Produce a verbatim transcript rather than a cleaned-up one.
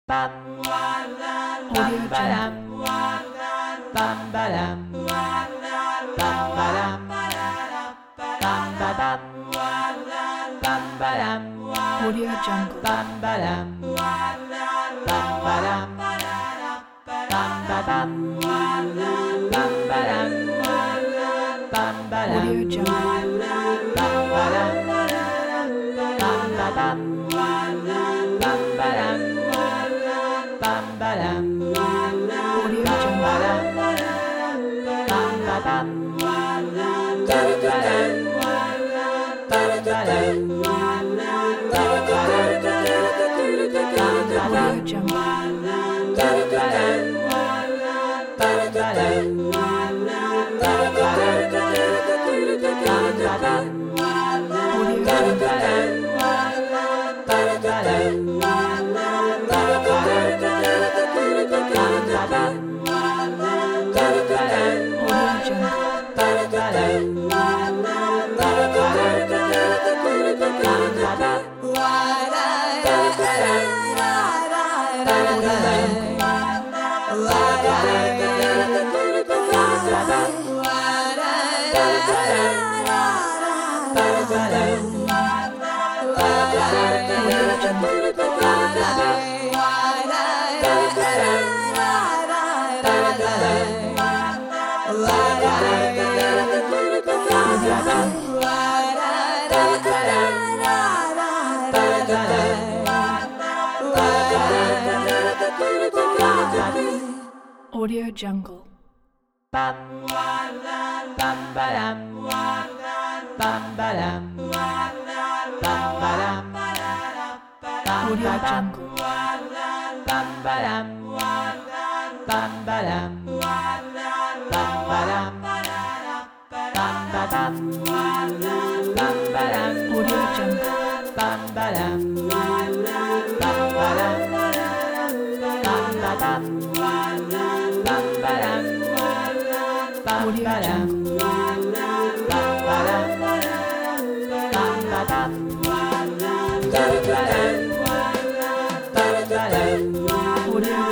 bam bam badam bam badam bam badam bam badam bam badam Audio Jungle. bam badam bam badam bam badam bam badam bam badam Audio Jungle. bam badam bam badam bam badam bam badam Audio bam Jungle. badam bam badam bam badam bam badam Audio Jungle. Audio Jungle. Audio Jungle. Audio Jungle. Audio Jungle. Bam bam badam bam badam bam badam Audio Jungle. bam badam bam badam bam badam bam badam bam badam Audio Jungle. bam badam bam badam bam badam bam badam bam Audio badam Jungle. bam badam bam badam bam badam bam badam Audio